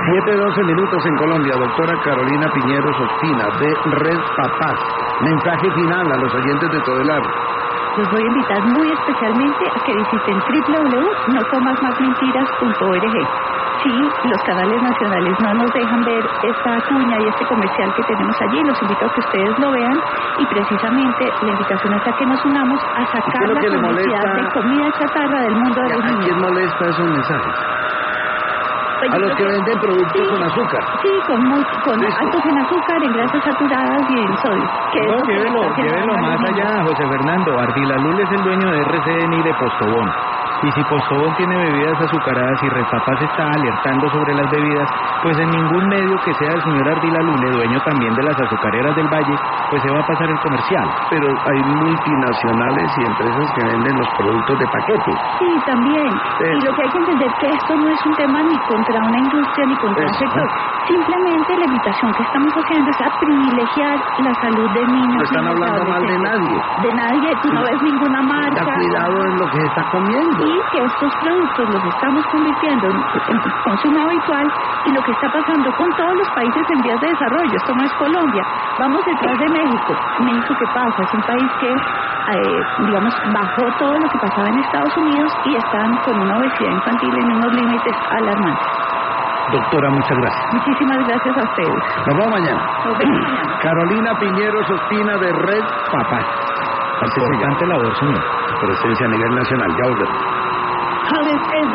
7:12 en Colombia. Doctora Carolina Piñeros Ospina, de Red Papás. Mensaje final a los oyentes de todo el área. Los voy a invitar muy especialmente a que visiten www.nocomasmasmentiras.org. Sí, los canales nacionales no nos dejan ver esta cuña y este comercial que tenemos allí. Los invito a que ustedes lo vean y precisamente la invitación es a que nos unamos a sacar la publicidad de comida chatarra del mundo de los niños. ¿A quién molesta esos mensajes? A los que venden productos con azúcar. Sí, con altos en azúcar, en grasas saturadas y en sodio. No, llévelo más allá, José Fernando. Ardilalul es el dueño de RCN y de Postobón. Y si Postobón tiene bebidas azucaradas y Red Papás está alertando sobre las bebidas, pues en ningún medio que sea el señor Ardilalul, dueño también de las azucareras del Valle, pues se va a pasar el comercial. Pero hay multinacionales y empresas que venden los productos de paquete. Sí, también. Y lo que hay que entender es que esto no es un tema ni contra una industria ni contra un sector. Simplemente la invitación que estamos haciendo es a privilegiar la salud de niños. No están hablando mal de nadie. De nadie, tú no ves ninguna marca. Da cuidado en lo que se está comiendo. Y que estos productos los estamos convirtiendo en consumo habitual, y lo que está pasando con todos los países en vías de desarrollo. Esto no es Colombia. Vamos detrás de México. ¿México qué pasa? Es un país que, bajó todo lo que pasaba en Estados Unidos y están con una obesidad infantil en unos límites alarmantes. Doctora, muchas gracias. Muchísimas gracias a ustedes. Nos vemos mañana. Nos vemos mañana. Carolina Piñeros Ospina, de Red Papás. Importante labor, señor. Presencia a nivel nacional. Ya volvemos.